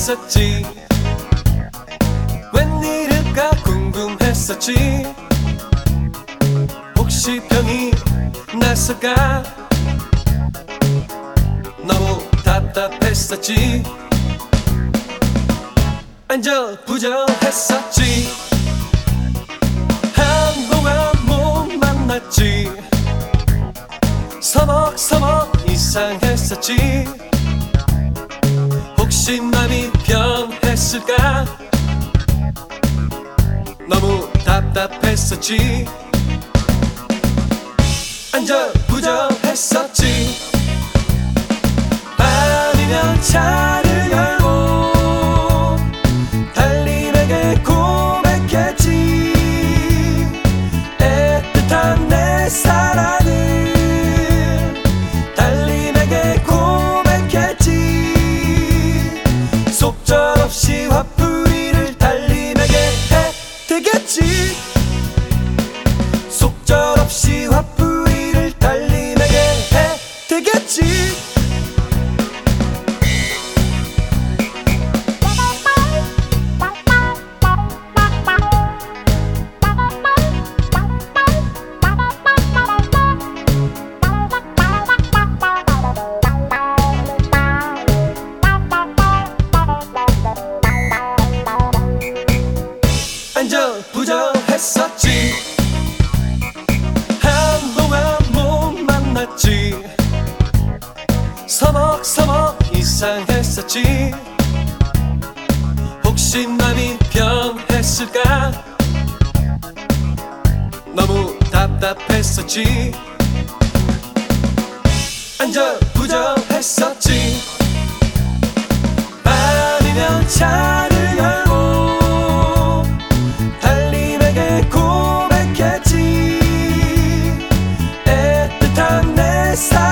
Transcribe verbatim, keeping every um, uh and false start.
했었지. 웬일일까 궁금했었지. 혹시 병이 났을까 너무 답답했었지. 안절부절했었지. 한동안 못 만났지. 서먹서먹 이상했었지. 혹시 맘이 변했을까 너무 답답했었지. 안절부절했었지. 아니면 차를 열고 달님에게 고백했지. 애틋한 내 사랑을 달님에게 고백했지. 속절없이 화풀이를 달님에게 해대겠지. 속절없이 화풀이를 달님에게 해대겠지. 안절부절했었지. 한동안 못 만났지. 서먹서먹 이상했었지. 혹시 맘이 변했을까 너무 답답했었지. 안절부절했었지. 아니면 차를 열고 달님에게 고백했지. 애틋한 내 사랑